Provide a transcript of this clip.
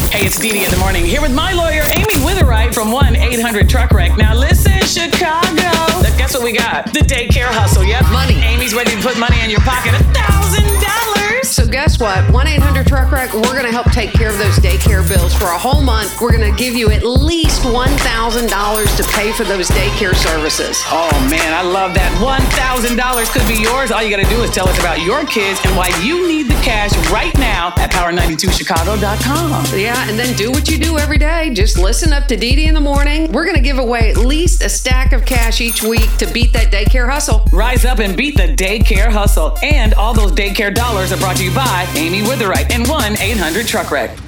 Hey, it's Dee Dee in the morning here with my lawyer, Amy Witherite from 1-800-TRUCK-WRECK. Now listen, Chicago. Guess what we got? The daycare hustle, yep. Money. Amy's ready to put money in your pocket. $1,000. So guess what? 1-800-TRUCK-WRECK, we're going to help take care of those daycare bills for a whole month. We're going to give you at least $1,000 to pay for those daycare services. Oh, man, I love that. $1,000 could be yours. All you got to do is tell us about your kids and why you need the cash right now at power92chicago.com. Yeah, and then do what you do every day. Just listen up to Dee Dee in the morning. We're going to give away at least a stack of cash each week to beat that daycare hustle. Rise up and beat the daycare hustle. And all those daycare dollars are brought to you by Amy Witherite and 1-800-TRUCK-WRECK.